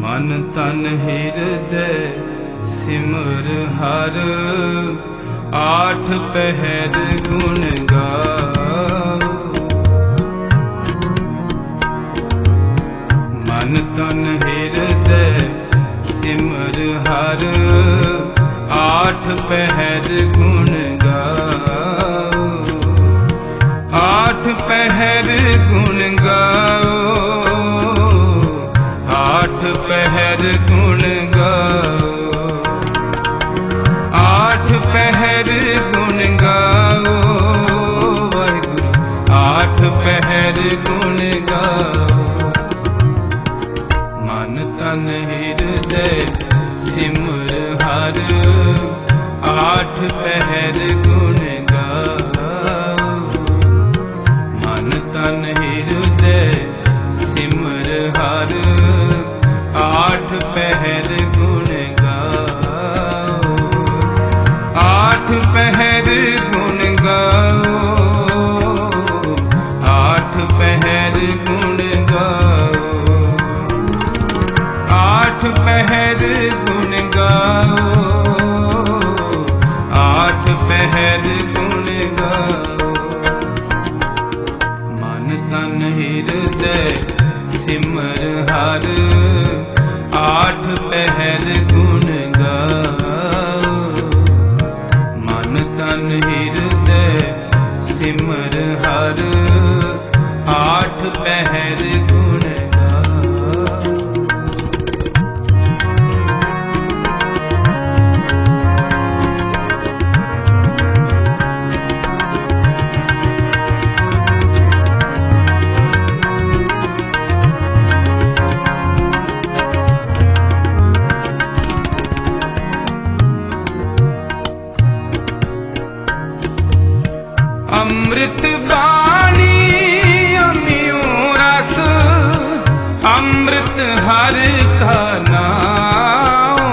मन तन हृदय सिमर हर, आठ पहर गुण गाओ। मन तन हृदय सिमर हर, आठ पहर गुण गाओ। आठ पहर गुण गाओ, आठ पहर गुण गाओ। आठ पहर गुण गाओ वाहिगुरु, आठ पहर गुण गाओ। मन तन हृदय सिमर हर, आठ पहर गुण गाओ। मन तन हृदय सिमर हर, आठ पहर गुण गाओ। आठ पहर गुण गाओ, आठ पहर गुण गाओ। आठ पहर गुण गाओ, आठ पहर गुण गाओ। मन तन हृदय सिमर हर, आठ पहर गुण गाओ। मन तन हृदय सिमर हर, आठ पहर गुण गाओ। अमृत बाणी अमियों रस, अमृत हर का नाम।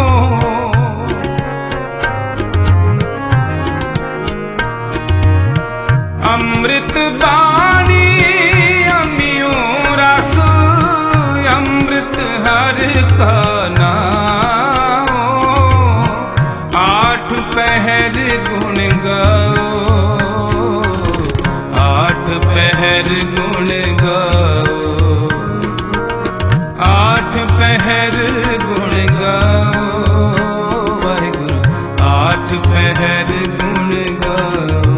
अमृत बाणी अमियों रस, अमृत हर का नाम। आठ पहर गुण गाओ, आठ पहर गुण गाओ। आठ पहर गुण गाओ वाहिगुरु, आठ पहर गुण गाओ।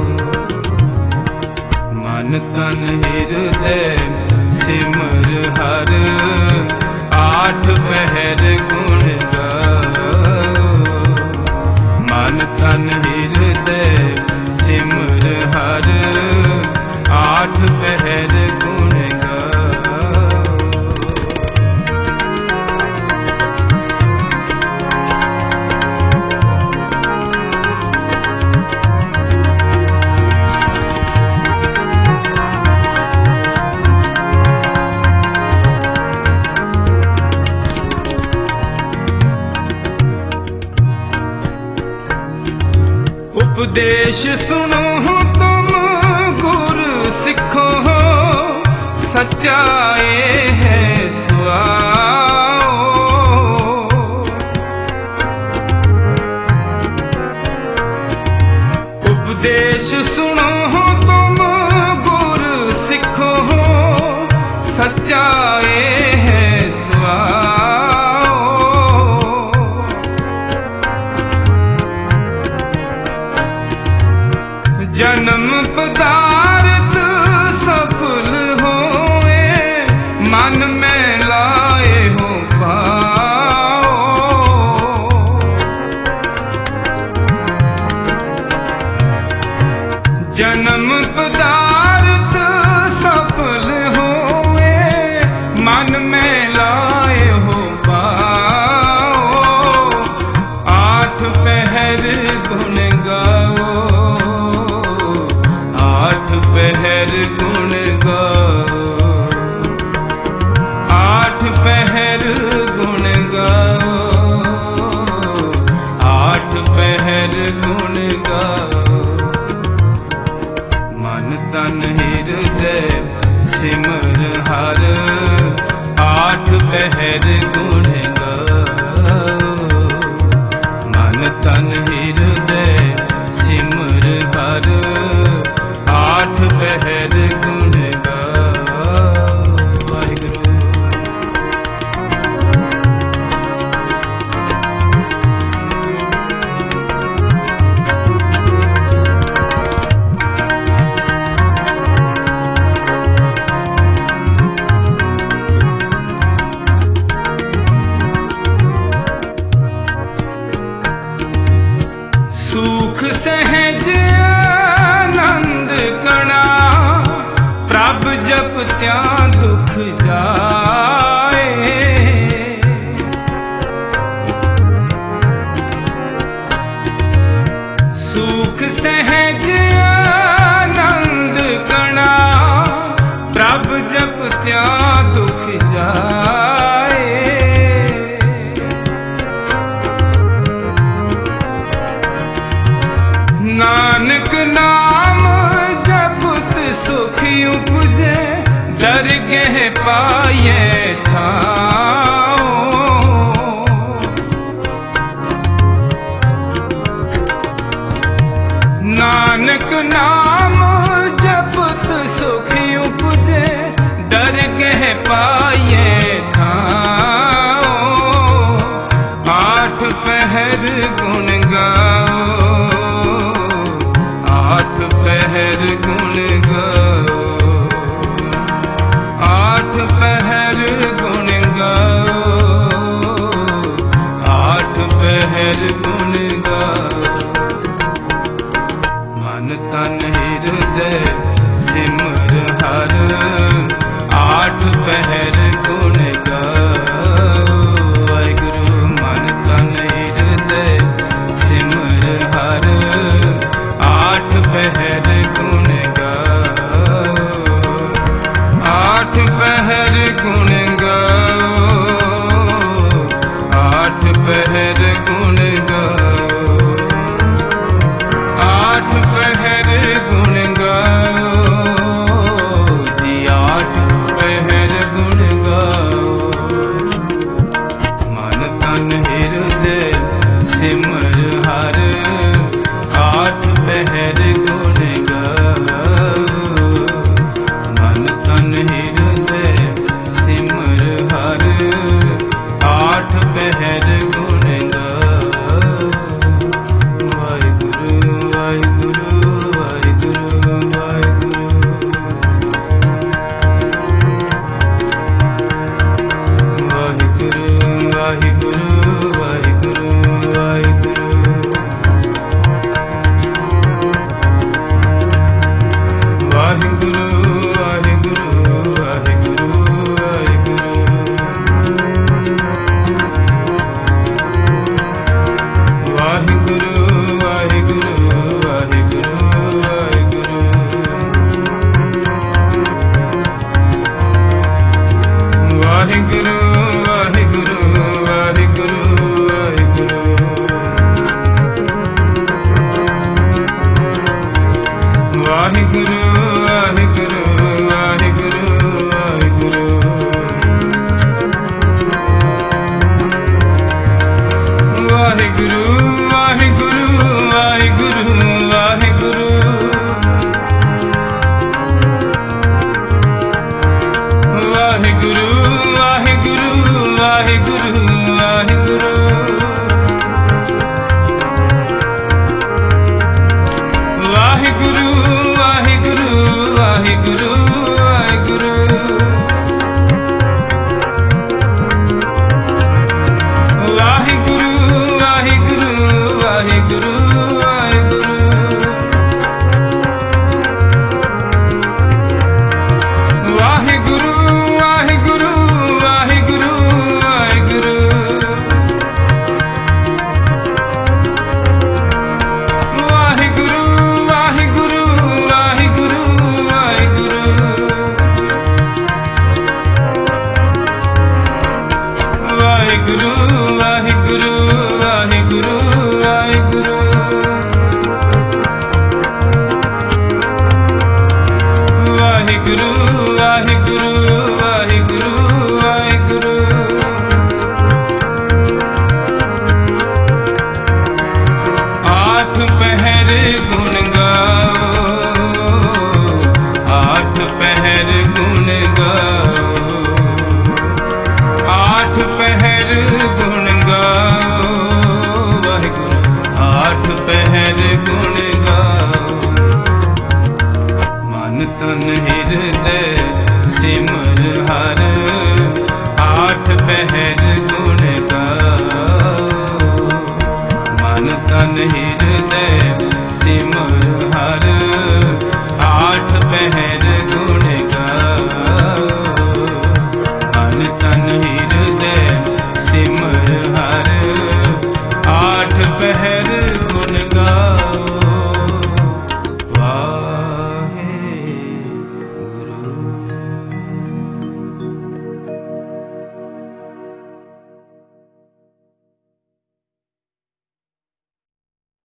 मन तन हृदय सिमर हर, आठ पहर गुण गाओ। मन तन हृदय सिमर हर, आठ पहर गुण गाओ। उपदेश सुनो तुम गुरु सिखो, सच्चाई है सुआओ। उपदेश सुनो तुम गुरु सिखो, सच्चाई है सुआओ। जन्म पदार्थ सफल होए, मन में लाए हो पाओ। जन्म पदार्थ सफल होए, मन में लाए हो पाओ। आठ पहर गुण गाओ, आठ पहर गुण गाओ। आठ पहर गुण गाओ, आठ पहर गुण गाओ। मन तन हृदय सिमर हर, आठ पहर गुण जपत्यां दुख जाए। सुख सहज आनंद कणा, प्रभ जपत्यां दुख जाए। नानक नाम जपत सुख उपजे, दरगह पाए ठाओ। नानक नाम जपत सुख उपजे, दरगह पाए ठाओ। आठ पहर गुण गाओ, आठ पहर गुण गाओ, आठ पहर गुण गाओ, आठ पहर गुण गाओ। मन तन हृदय सिमर हर, आठ पहर गुण गाओ। वाहिगुरु मन तन हृदय सिमर हर, आठ पहर गुण गाओ, आठ पहर गुण गाओ, आठ पहर गुण गाओ, आठ पहर गुण गाओ जी, आठ पहर गुण गाओ। मन तन हृदय सिमर हर, आठ पहर गुण गाओ। मन तन हृदय सिमर हर, आठ पहर गुण गाओ। वाहिगुरु वाहिगुरु वाहिगुरु वाहिगुरु, वाहिगुरु वाहिगुरु वाहिगुरु वाहिगुरु, वाहिगुरु वाहिगुरु वाहिगुरु वाहिगुरु, वाहिगुरु वाहिगुरु वाहिगुरु वाहिगुरु, वाहिगुरु